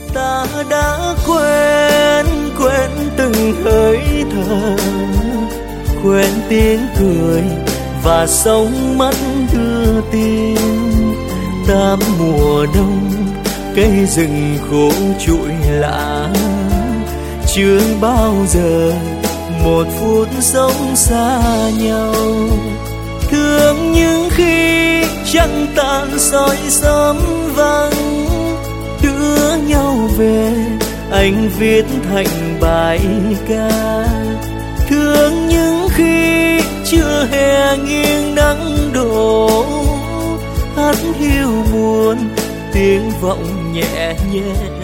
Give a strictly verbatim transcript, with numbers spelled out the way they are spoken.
Ta đã quên, quên từng hơi thở, quên tiếng cười và sống mắt đưa tin. Tám mùa đông cây rừng khô trụi lạ, chưa bao giờ một phút sống xa nhau. Thương những khi trăng tàn soi sớm vắng, đưa nhau về anh viết thành bài ca. Thương những khi chưa hè nghiêng nắng đổ, hát hiu buồn tiếng vọng nhẹ nhẹ